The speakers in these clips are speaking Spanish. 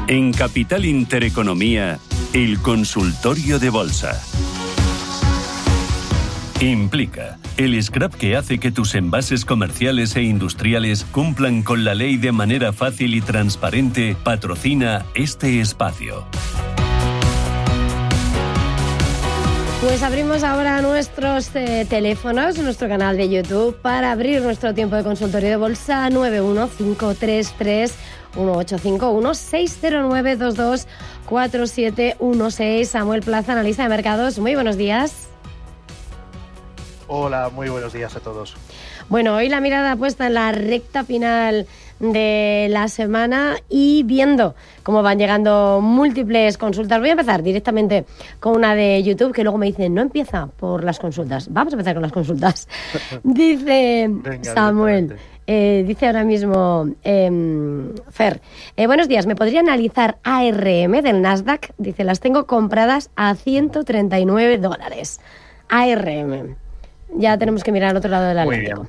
En Capital Intereconomía, el consultorio de bolsa. Implica, el scrap que hace que tus envases comerciales e industriales cumplan con la ley de manera fácil y transparente, patrocina este espacio. Pues abrimos ahora nuestros teléfonos, nuestro canal de YouTube, para abrir nuestro tiempo de consultorio de bolsa 915331851 Samuel Plaza, analista de mercados. Muy buenos días. Hola, muy buenos días a todos. Bueno, hoy la mirada puesta en la recta final de la semana y viendo cómo van llegando múltiples consultas. Voy a empezar directamente con una de YouTube, que luego me dicen, no empieza por las consultas. Vamos a empezar con las consultas. Dice Samuel, dice ahora mismo Fer, buenos días, ¿me podría analizar ARM del Nasdaq? Dice, las tengo compradas a $139. ARM. Ya tenemos que mirar al otro lado del Atlántico.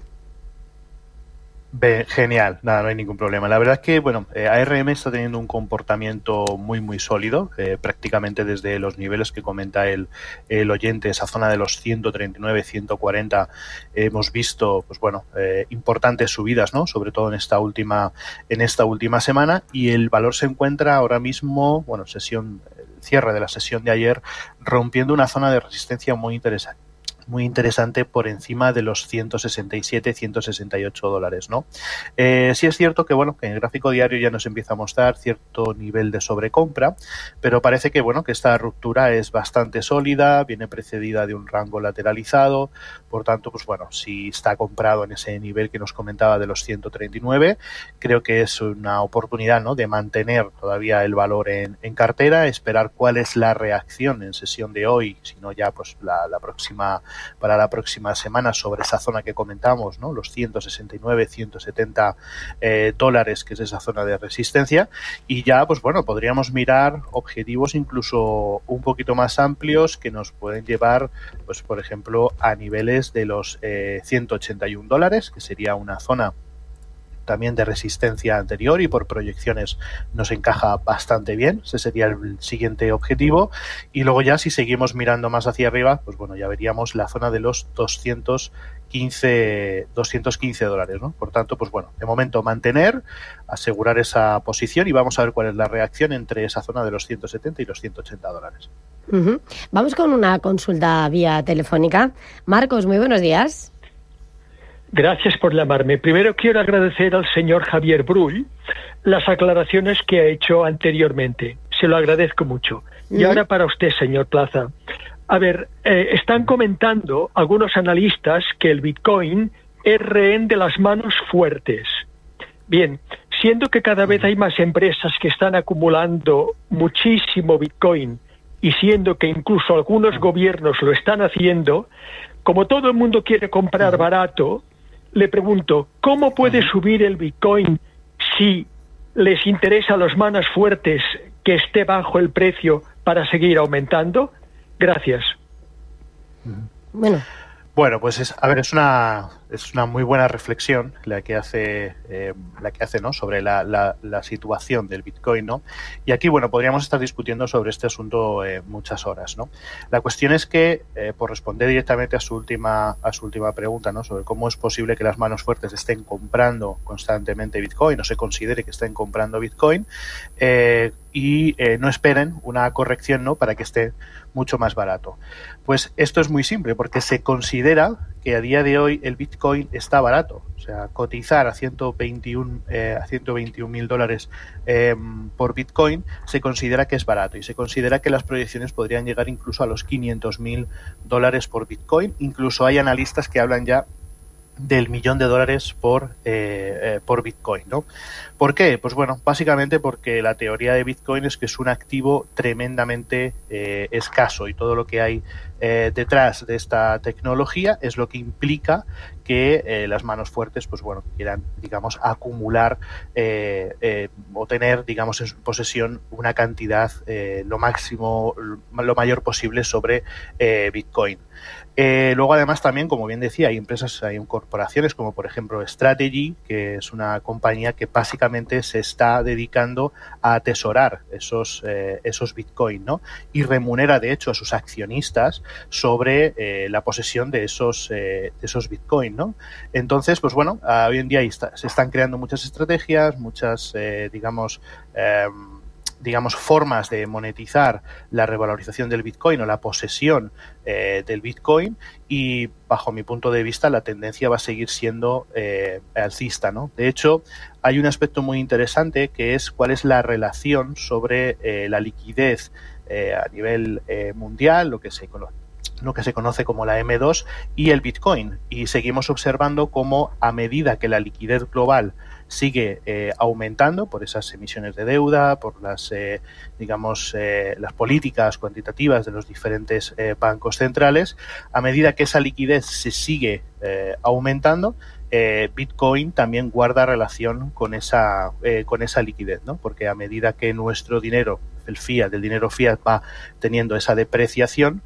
Genial, nada, no hay ningún problema. La verdad es que, ARM está teniendo un comportamiento muy, muy sólido, prácticamente desde los niveles que comenta el oyente, esa zona de los 139, 140, hemos visto, importantes subidas, ¿no? Sobre todo en esta última semana, y el valor se encuentra ahora mismo, cierre de la sesión de ayer, rompiendo una zona de resistencia muy interesante por encima de los 167, 168 dólares, ¿no? Sí es cierto que, que en el gráfico diario ya nos empieza a mostrar cierto nivel de sobrecompra, pero parece que, que esta ruptura es bastante sólida, viene precedida de un rango lateralizado, por tanto, si está comprado en ese nivel que nos comentaba de los 139, creo que es una oportunidad, ¿no?, de mantener todavía el valor en cartera, esperar cuál es la reacción en sesión de hoy, si no ya para la próxima semana sobre esa zona que comentamos, ¿no?, los 169, 170 dólares, que es esa zona de resistencia, y ya podríamos mirar objetivos incluso un poquito más amplios que nos pueden llevar, por ejemplo, a niveles de los 181 dólares, que sería una zona también de resistencia anterior y por proyecciones nos encaja bastante bien. Ese sería el siguiente objetivo. Y luego ya, si seguimos mirando más hacia arriba, ya veríamos la zona de los 215 dólares, ¿no? Por tanto, de momento asegurar esa posición, y vamos a ver cuál es la reacción entre esa zona de los 170 y los 180 dólares. Uh-huh. Vamos con una consulta vía telefónica. Marcos, muy buenos días. Gracias por llamarme. Primero quiero agradecer al señor Javier Brull las aclaraciones que ha hecho anteriormente. Se lo agradezco mucho. Y ahora para usted, señor Plaza. A ver, están comentando algunos analistas que el Bitcoin es rehén de las manos fuertes. Bien, siendo que cada vez hay más empresas que están acumulando muchísimo Bitcoin y siendo que incluso algunos gobiernos lo están haciendo, como todo el mundo quiere comprar barato, le pregunto, ¿cómo puede subir el Bitcoin si les interesa a los manos fuertes que esté bajo el precio para seguir aumentando? Gracias. Bueno, es una muy buena reflexión la que hace, ¿no?, sobre la situación del Bitcoin, ¿no? Y aquí, podríamos estar discutiendo sobre este asunto muchas horas, ¿no? La cuestión es que, por responder directamente a su última pregunta, ¿no?, sobre cómo es posible que las manos fuertes estén comprando constantemente Bitcoin, o se considere que estén comprando Bitcoin, y no esperen una corrección, ¿no?, para que esté mucho más barato. Pues esto es muy simple, porque se considera que a día de hoy el Bitcoin está barato. O sea, cotizar a 121.000 dólares por Bitcoin se considera que es barato, y se considera que las proyecciones podrían llegar incluso a los 500.000 dólares por Bitcoin. Incluso hay analistas que hablan ya del $1.000.000 por Bitcoin, ¿no? ¿Por qué? Pues básicamente porque la teoría de Bitcoin es que es un activo tremendamente escaso, y todo lo que hay detrás de esta tecnología es lo que implica que las manos fuertes, pues bueno, quieran, digamos, acumular o tener, digamos, en su posesión una cantidad lo mayor posible sobre Bitcoin. Luego, además, también, como bien decía, hay empresas, hay corporaciones como, por ejemplo, Strategy, que es una compañía que básicamente se está dedicando a atesorar esos Bitcoin, ¿no? Y remunera, de hecho, a sus accionistas sobre la posesión de esos Bitcoin, ¿no? Entonces, pues bueno, hoy en día se están creando muchas estrategias, muchas, digamos, formas de monetizar la revalorización del Bitcoin o la posesión del Bitcoin, y bajo mi punto de vista la tendencia va a seguir siendo alcista, ¿no? De hecho, hay un aspecto muy interesante que es cuál es la relación sobre la liquidez a nivel mundial, lo que se conoce como la M2 y el Bitcoin, y seguimos observando cómo a medida que la liquidez global sigue aumentando por esas emisiones de deuda, por las las políticas cuantitativas de los diferentes bancos centrales, a medida que esa liquidez se sigue aumentando, Bitcoin también guarda relación con esa liquidez, ¿no? Porque a medida que nuestro dinero, el dinero fiat, va teniendo esa depreciación,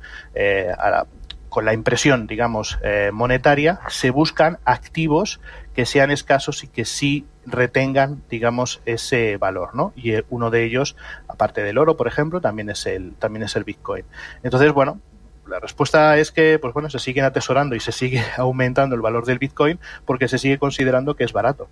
con la impresión, digamos, monetaria, se buscan activos que sean escasos y que sí retengan, digamos, ese valor, ¿no? Y uno de ellos, aparte del oro, por ejemplo, también es el Bitcoin. Entonces, bueno, la respuesta es que, pues bueno, se siguen atesorando y se sigue aumentando el valor del Bitcoin porque se sigue considerando que es barato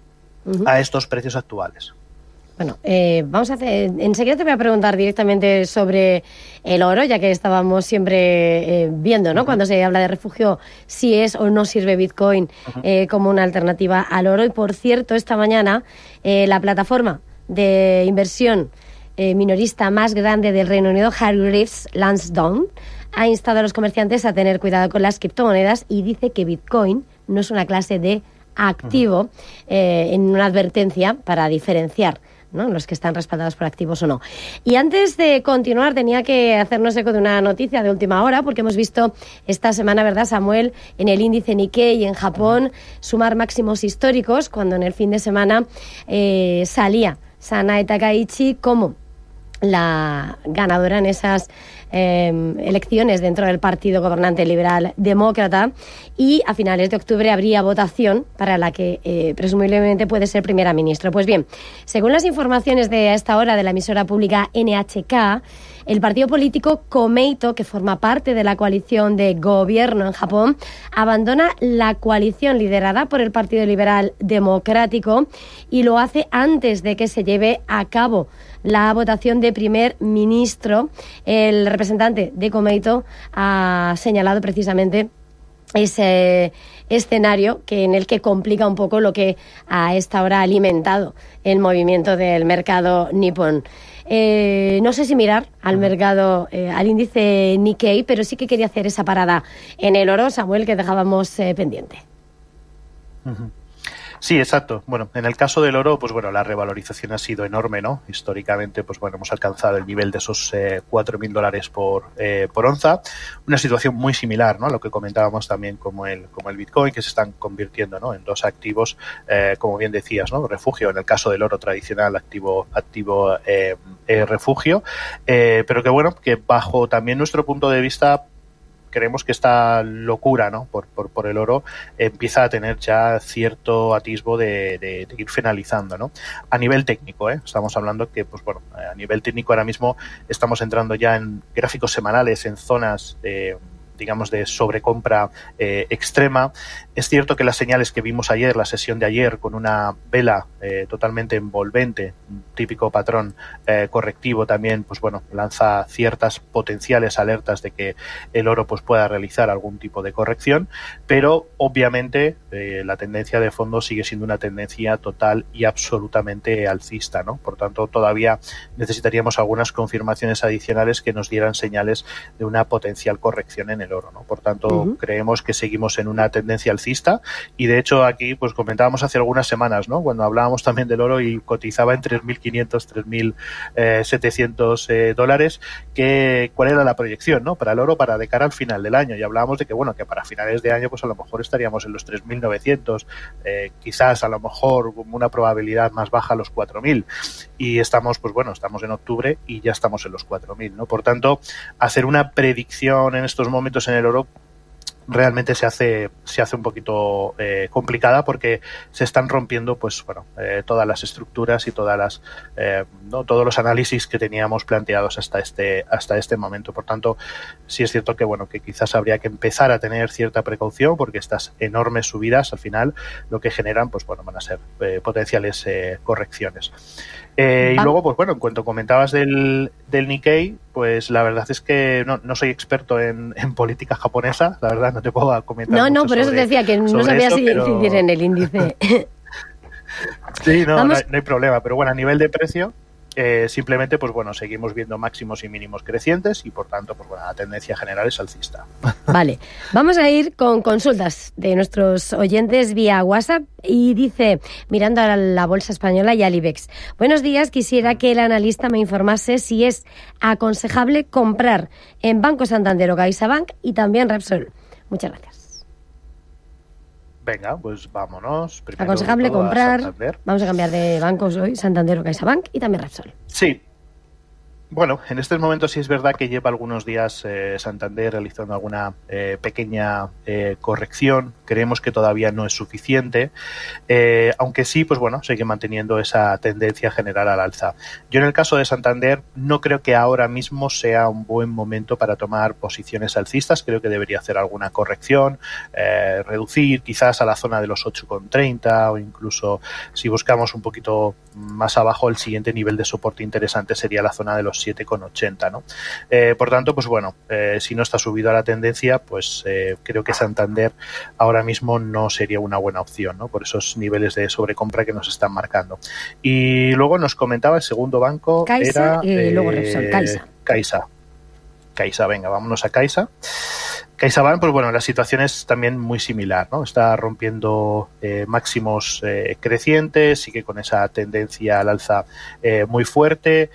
a estos precios actuales. Bueno, vamos a hacer... Enseguida te voy a preguntar directamente sobre el oro, ya que estábamos siempre viendo, ¿no? Cuando se habla de refugio, si es o no sirve Bitcoin como una alternativa al oro. Y, por cierto, esta mañana la plataforma de inversión minorista más grande del Reino Unido, Hargreaves Lansdowne, ha instado a los comerciantes a tener cuidado con las criptomonedas y dice que Bitcoin no es una clase de activo, en una advertencia para diferenciar, ¿no?, los que están respaldados por activos o no. Y antes de continuar, tenía que hacernos eco de una noticia de última hora, porque hemos visto esta semana, ¿verdad, Samuel?, en el índice Nikkei en Japón sumar máximos históricos, cuando en el fin de semana salía Sanae Takaichi como la ganadora en esas elecciones dentro del partido gobernante liberal demócrata, y a finales de octubre habría votación para la que presumiblemente puede ser primera ministra. Pues bien, según las informaciones de a esta hora de la emisora pública NHK, el partido político Komeito, que forma parte de la coalición de gobierno en Japón, abandona la coalición liderada por el Partido Liberal Democrático, y lo hace antes de que se lleve a cabo la votación de primer ministro. El representante de Komeito ha señalado precisamente ese escenario en el que complica un poco lo que a esta hora ha alimentado el movimiento del mercado nipón. No sé si mirar al mercado, al índice Nikkei, pero sí que quería hacer esa parada en el oro, Samuel, que dejábamos pendiente. Sí, exacto. Bueno, en el caso del oro, pues bueno, la revalorización ha sido enorme, ¿no? Históricamente, pues bueno, hemos alcanzado el nivel de esos $4.000 por onza. Una situación muy similar, ¿no?, a lo que comentábamos también como el Bitcoin, que se están convirtiendo, ¿no?, en dos activos, como bien decías, ¿no?, refugio. En el caso del oro tradicional, activo refugio, pero que bueno, que bajo también nuestro punto de vista, creemos que esta locura, ¿no?, por el oro empieza a tener ya cierto atisbo de ir finalizando, ¿no? A nivel técnico, estamos hablando que, pues bueno, a nivel técnico ahora mismo estamos entrando ya en gráficos semanales en zonas de sobrecompra extrema. Es cierto que las señales que vimos ayer, la sesión de ayer, con una vela totalmente envolvente, un típico patrón correctivo también, pues bueno, lanza ciertas potenciales alertas de que el oro pues pueda realizar algún tipo de corrección, pero obviamente la tendencia de fondo sigue siendo una tendencia total y absolutamente alcista, ¿no? Por tanto, todavía necesitaríamos algunas confirmaciones adicionales que nos dieran señales de una potencial corrección en el el oro, ¿no? Por tanto, creemos que seguimos en una tendencia alcista y de hecho aquí pues comentábamos hace algunas semanas, ¿no? Cuando hablábamos también del oro y cotizaba en 3.500, 3.700 dólares, cuál era la proyección, ¿no? Para el oro de cara al final del año, y hablábamos de que bueno, que para finales de año pues a lo mejor estaríamos en los 3.900, quizás a lo mejor con una probabilidad más baja los 4.000, y estamos en octubre y ya estamos en los 4.000, ¿no? Por tanto, hacer una predicción en estos momentos en el oro realmente se hace un poquito complicada, porque se están rompiendo todas las estructuras y todos los análisis que teníamos planteados hasta este momento. Por tanto, sí es cierto que quizás habría que empezar a tener cierta precaución, porque estas enormes subidas al final lo que generan van a ser potenciales correcciones. Y luego, en cuanto comentabas del Nikkei, pues la verdad es que no soy experto en política japonesa, la verdad no te puedo comentar. No, por eso te decía que no sabía si incidir en el índice. Sí, no hay problema, pero a nivel de precio, simplemente seguimos viendo máximos y mínimos crecientes y por tanto la tendencia general es alcista. Vale, vamos a ir con consultas de nuestros oyentes vía WhatsApp, y dice, mirando a la bolsa española y al IBEX: buenos días, quisiera que el analista me informase si es aconsejable comprar en Banco Santander o CaixaBank y también Repsol. Muchas gracias. Venga, pues vámonos. Primero aconsejable comprar, vamos a cambiar de bancos hoy, Santander o CaixaBank y también Repsol. Sí. Bueno, en estos momentos sí es verdad que lleva algunos días Santander realizando alguna pequeña corrección. Creemos que todavía no es suficiente, aunque sí, sigue manteniendo esa tendencia general al alza. Yo en el caso de Santander no creo que ahora mismo sea un buen momento para tomar posiciones alcistas. Creo que debería hacer alguna corrección, reducir quizás a la zona de los 8,30, o incluso si buscamos un poquito más abajo, el siguiente nivel de soporte interesante sería la zona de los 7,80, ¿no? Por tanto, si no está subido a la tendencia, creo que Santander ahora mismo no sería una buena opción, ¿no? Por esos niveles de sobrecompra que nos están marcando. Y luego nos comentaba el segundo banco, Caixa, y luego Repsol, Caixa, venga, vámonos a Caixa. CaixaBank, la situación es también muy similar, ¿no? Está rompiendo máximos crecientes, sigue con esa tendencia al alza muy fuerte.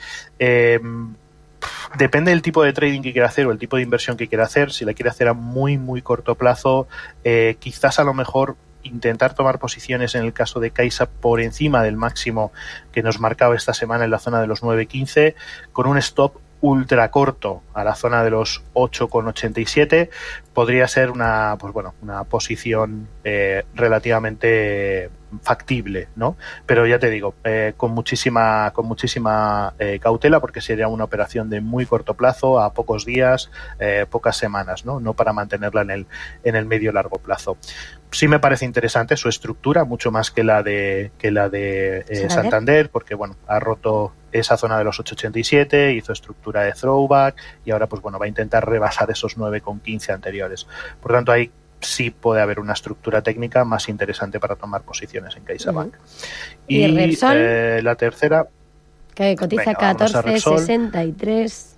Depende del tipo de trading que quiera hacer o el tipo de inversión que quiera hacer. Si la quiere hacer a muy, muy corto plazo, quizás a lo mejor intentar tomar posiciones en el caso de Caixa por encima del máximo que nos marcaba esta semana en la zona de los 9,15, con un stop ultra corto a la zona de los 8,87, podría ser una posición relativamente factible, ¿no? Pero ya te digo, con muchísima cautela, porque sería una operación de muy corto plazo, a pocos días, pocas semanas, no para mantenerla en el medio largo plazo. Sí me parece interesante su estructura, mucho más que la de Santander, porque ha roto esa zona de los 8,87, hizo estructura de throwback y ahora va a intentar rebasar esos 9,15 anteriores. Por tanto, ahí sí puede haber una estructura técnica más interesante para tomar posiciones en CaixaBank. Y Repsol, la tercera, que cotiza 14,63.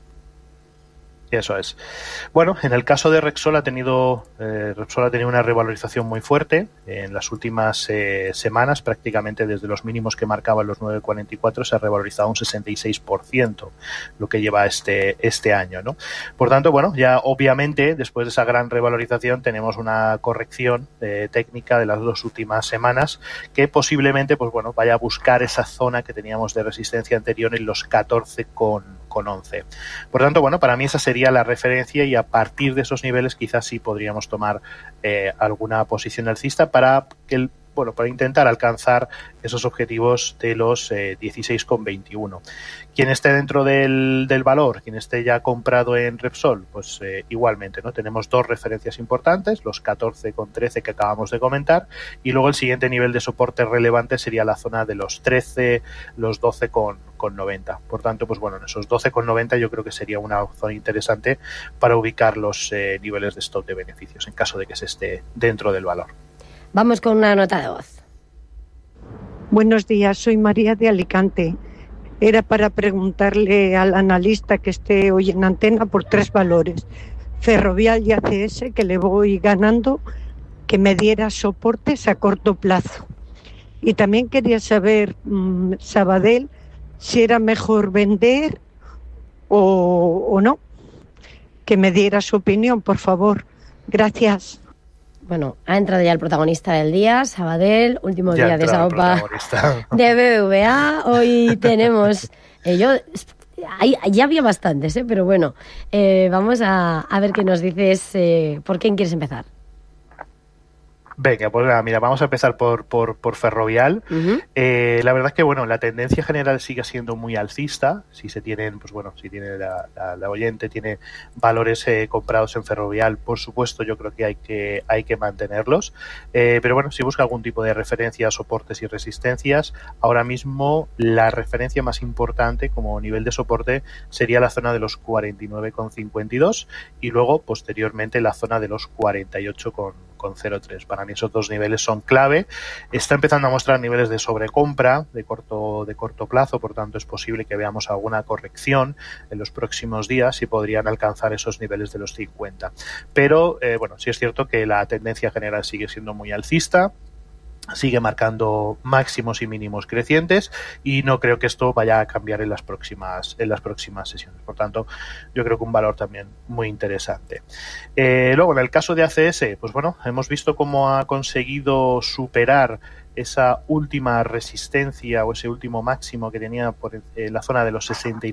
Eso es. Bueno, en el caso de Repsol ha tenido una revalorización muy fuerte en las últimas semanas, prácticamente desde los mínimos que marcaban los 9,44 se ha revalorizado un 66%, lo que lleva este año, ¿no? Por tanto, ya obviamente después de esa gran revalorización tenemos una corrección técnica de las dos últimas semanas que posiblemente vaya a buscar esa zona que teníamos de resistencia anterior en los 14,11. Por tanto, para mí esa sería la referencia, y a partir de esos niveles quizás sí podríamos tomar alguna posición alcista para intentar alcanzar esos objetivos de los 16,21. Quien esté dentro del valor, quien esté ya comprado en Repsol, igualmente, ¿no? Tenemos dos referencias importantes, los 14,13 que acabamos de comentar, y luego el siguiente nivel de soporte relevante sería la zona de los 13, los 12,90. Por tanto, en esos 12,90 yo creo que sería una zona interesante para ubicar los niveles de stop de beneficios en caso de que se esté dentro del valor. Vamos con una nota de voz. Buenos días, soy María de Alicante. Era para preguntarle al analista que esté hoy en antena por tres valores: Ferrovial y ACS, que le voy ganando, que me diera soportes a corto plazo. Y también quería saber, Sabadell, si era mejor vender o no. Que me diera su opinión, por favor. Gracias. Bueno, ha entrado ya el protagonista del día, Sabadell, último Ya día de esa OPA de BBVA. Hoy tenemos... ya había bastantes, pero bueno, vamos a ver qué nos dices. ¿Por quién quieres empezar? Venga, pues mira, vamos a empezar por Ferrovial. Uh-huh. La verdad es que, bueno, la tendencia general sigue siendo muy alcista. Si se tienen, pues bueno, si tiene la oyente, tiene valores comprados en Ferrovial, por supuesto, yo creo que hay que mantenerlos. Pero bueno, si busca algún tipo de referencia, soportes y resistencias, ahora mismo la referencia más importante como nivel de soporte sería la zona de los 49,52 y luego, posteriormente, la zona de los 48,03. Para mí esos dos niveles son clave. Está empezando a mostrar niveles de sobrecompra de corto plazo, por tanto es posible que veamos alguna corrección en los próximos días y podrían alcanzar esos niveles de los 50. Pero bueno, sí es cierto que la tendencia general sigue siendo muy alcista. Sigue marcando máximos y mínimos crecientes y no creo que esto vaya a cambiar en las próximas sesiones. Por tanto, yo creo que un valor también muy interesante. Luego, en el caso de ACS, pues bueno, hemos visto cómo ha conseguido superar esa última resistencia o ese último máximo que tenía por la zona de los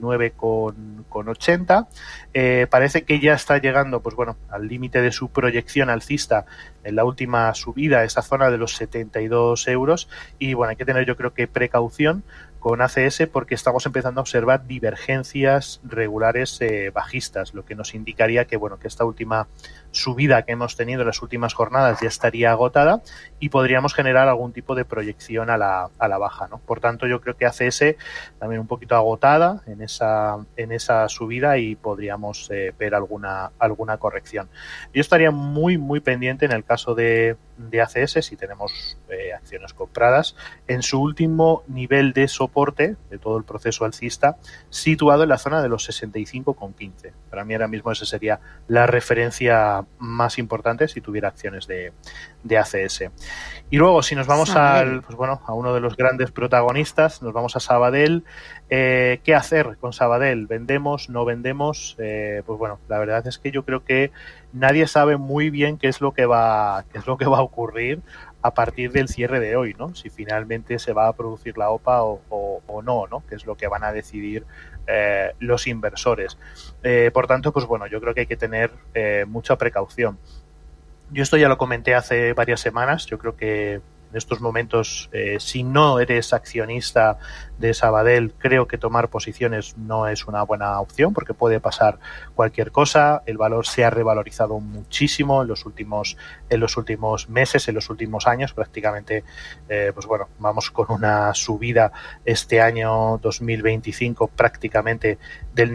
69,80. Parece que ya está llegando, pues bueno, al límite de su proyección alcista en la última subida, esa zona de los 72 euros. Y bueno, hay que tener, yo creo que precaución con ACS porque estamos empezando a observar divergencias regulares bajistas, lo que nos indicaría que bueno, que esta última subida que hemos tenido en las últimas jornadas ya estaría agotada y podríamos generar algún tipo de proyección a la baja, ¿no? Por tanto, yo creo que ACS también un poquito agotada en esa subida y podríamos ver alguna corrección. Yo estaría muy pendiente en el caso de ACS, si tenemos acciones compradas, en su último nivel de soporte de todo el proceso alcista, situado en la zona de los 65,15. Para mí ahora mismo esa sería la referencia más importante si tuviera acciones de ACS. Y luego, si nos vamos a uno de los grandes protagonistas, nos vamos a Sabadell. ¿Qué hacer con Sabadell? ¿Vendemos? ¿No vendemos? Pues bueno, la verdad es que yo creo que nadie sabe muy bien qué es lo que va a ocurrir a partir del cierre de hoy, ¿no? Si finalmente se va a producir la OPA o no, ¿no? Que es lo que van a decidir los inversores. Por tanto, pues bueno, yo creo que hay que tener mucha precaución. Yo esto ya lo comenté hace varias semanas. Yo creo que en estos momentos, si no eres accionista de Sabadell, creo que tomar posiciones no es una buena opción porque puede pasar cualquier cosa. El valor se ha revalorizado muchísimo en los últimos meses, en los últimos años. Prácticamente, pues bueno, vamos con una subida este año 2025 prácticamente del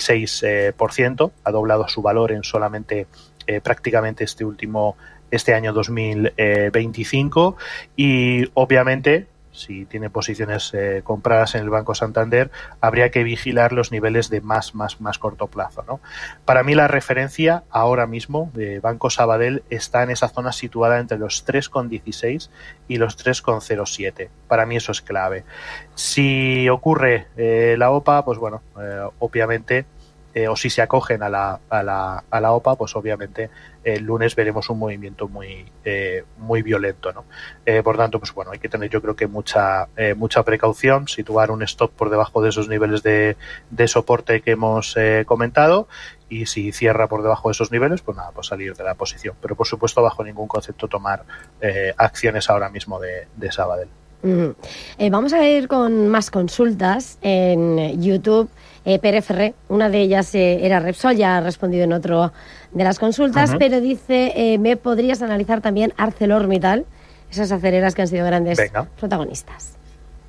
96%. Ha doblado su valor en solamente prácticamente este año 2025 y obviamente si tiene posiciones compradas en el Banco Santander habría que vigilar los niveles de más corto plazo, ¿no? Para mí la referencia ahora mismo de Banco Sabadell está en esa zona situada entre los 3,16 y los 3,07. Para mí eso es clave. Si ocurre la OPA, pues bueno, obviamente o si se acogen a la OPA, pues obviamente el lunes veremos un movimiento muy violento, ¿no? Por tanto, pues bueno, hay que tener yo creo que mucha precaución, situar un stop por debajo de esos niveles de soporte que hemos comentado y si cierra por debajo de esos niveles, pues nada, pues salir de la posición. Pero por supuesto, bajo ningún concepto tomar acciones ahora mismo de Sabadell. Vamos a ir con más consultas en YouTube. Pere Ferrer, una de ellas era Repsol, ya ha respondido en otro de las consultas, pero dice, ¿me podrías analizar también ArcelorMittal? Esas aceleras que han sido grandes protagonistas.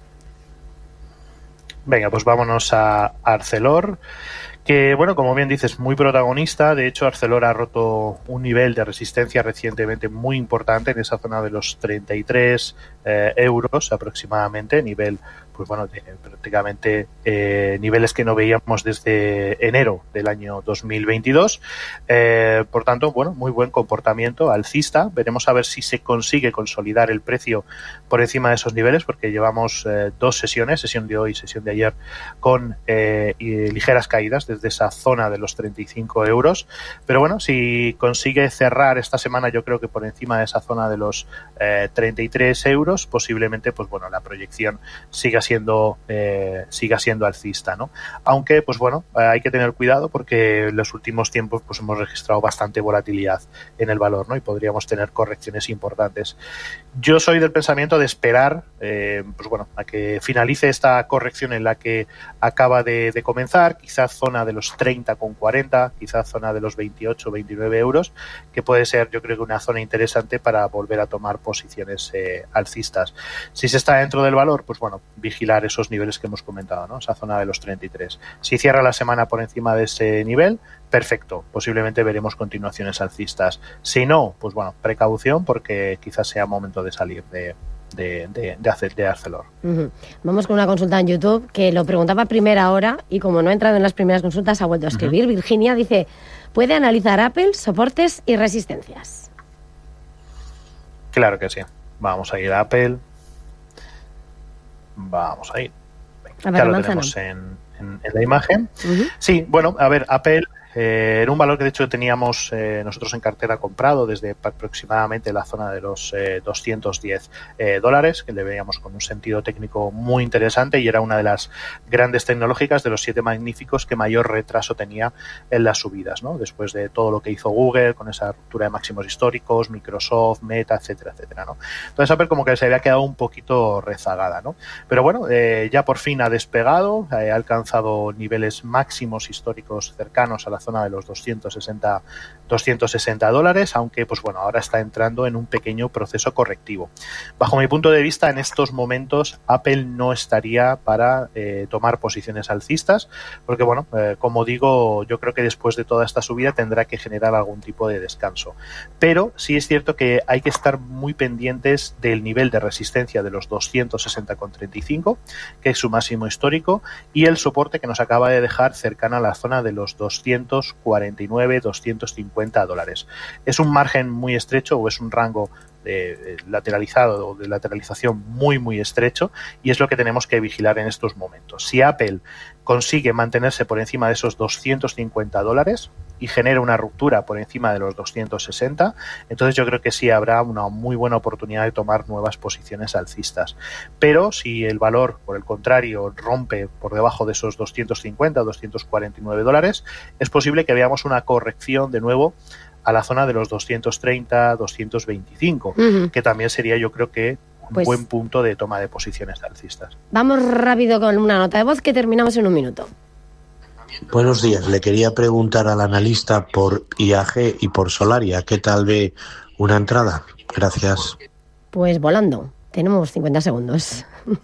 Venga, pues vámonos a Arcelor, que bueno, como bien dices, muy protagonista. De hecho, Arcelor ha roto un nivel de resistencia recientemente muy importante en esa zona de los 33 euros aproximadamente, nivel pues bueno, prácticamente niveles que no veíamos desde enero del año 2022. Por tanto, bueno, muy buen comportamiento alcista. Veremos a ver si se consigue consolidar el precio por encima de esos niveles, porque llevamos dos sesiones, sesión de hoy y sesión de ayer, con ligeras caídas desde esa zona de los 35 euros. Pero bueno, si consigue cerrar esta semana, yo creo que por encima de esa zona de los 33 euros, posiblemente, pues bueno, la proyección siga siendo alcista, ¿no? Aunque, pues bueno, hay que tener cuidado porque en los últimos tiempos pues hemos registrado bastante volatilidad en el valor, ¿no? Y podríamos tener correcciones importantes. Yo soy del pensamiento de esperar, pues bueno, a que finalice esta corrección en la que acaba de comenzar, quizás zona de los 30,40, quizás zona de los 28, 29 euros, que puede ser, yo creo que una zona interesante para volver a tomar posiciones alcistas. Si se está dentro del valor, pues bueno, vigilar esos niveles que hemos comentado, ¿no? Esa zona de los 33. Si cierra la semana por encima de ese nivel, perfecto, posiblemente veremos continuaciones alcistas. Si no, pues bueno, precaución porque quizás sea momento de salir de Arcelor. Vamos con una consulta en YouTube que lo preguntaba a primera hora y como no ha entrado en las primeras consultas ha vuelto a escribir. Virginia dice, ¿puede analizar Apple, soportes y resistencias? Claro que sí. Vamos a ir a Apple. Vamos a ir. Ya lo tenemos en la imagen. Sí, bueno, a ver, Apple era un valor que de hecho teníamos nosotros en cartera comprado desde aproximadamente la zona de los $210, que le veíamos con un sentido técnico muy interesante y era una de las grandes tecnológicas de los 7 magníficos que mayor retraso tenía en las subidas, ¿no? Después de todo lo que hizo Google con esa ruptura de máximos históricos, Microsoft, Meta, etcétera, etcétera, ¿no? Entonces Apple como que se había quedado un poquito rezagada, ¿no? Pero bueno, ya por fin ha despegado, ha alcanzado niveles máximos históricos cercanos a la zona de los $260, aunque pues bueno, ahora está entrando en un pequeño proceso correctivo. Bajo mi punto de vista, en estos momentos Apple no estaría para tomar posiciones alcistas, porque bueno, como digo, yo creo que después de toda esta subida tendrá que generar algún tipo de descanso. Pero sí es cierto que hay que estar muy pendientes del nivel de resistencia de los 260,35, que es su máximo histórico, y el soporte que nos acaba de dejar cercana a la zona de los $249, $250. Es un margen muy estrecho o es un rango lateralizado o de lateralización muy muy estrecho y es lo que tenemos que vigilar en estos momentos. Si Apple consigue mantenerse por encima de esos $250 y genera una ruptura por encima de los 260, entonces yo creo que sí habrá una muy buena oportunidad de tomar nuevas posiciones alcistas. Pero si el valor, por el contrario, rompe por debajo de esos $250, $249, es posible que veamos una corrección de nuevo a la zona de los 230, 225, que también sería, yo creo que, un buen punto de toma de posiciones alcistas. Vamos rápido con una nota de voz que terminamos en un minuto. Buenos días. Le quería preguntar al analista por IAG y por Solaria. ¿Qué tal ve una entrada? Gracias. Pues volando. Tenemos 50 segundos.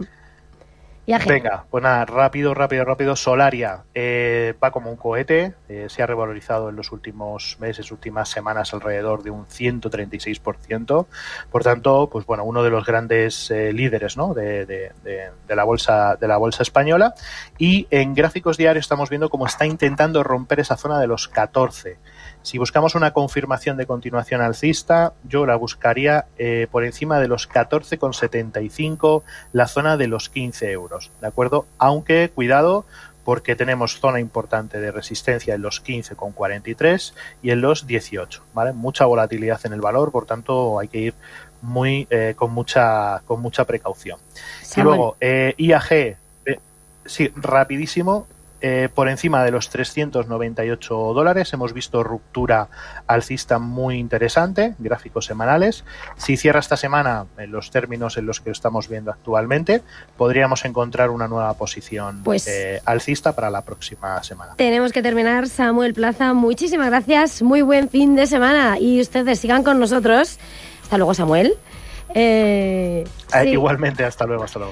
IAG. Venga, pues nada, rápido. Solaria va como un cohete, se ha revalorizado en los últimos meses, últimas semanas alrededor de un 136%. Por tanto, pues bueno, uno de los grandes líderes, ¿no? de la bolsa española. Y en gráficos diarios estamos viendo cómo está intentando romper esa zona de los 14. Si buscamos una confirmación de continuación alcista, yo la buscaría por encima de los 14,75, la zona de los 15 euros, ¿de acuerdo? Aunque, cuidado, porque tenemos zona importante de resistencia en los 15,43 y en los 18, ¿vale? Mucha volatilidad en el valor, por tanto hay que ir muy con mucha precaución. Y luego, IAG, sí, rapidísimo. Por encima de los $398 hemos visto ruptura alcista muy interesante, gráficos semanales. Si cierra esta semana en los términos en los que estamos viendo actualmente, podríamos encontrar una nueva posición alcista para la próxima semana. Tenemos que terminar. Samuel Plaza, muchísimas gracias, muy buen fin de semana y ustedes sigan con nosotros. Hasta luego, Samuel. Sí. Igualmente, hasta luego.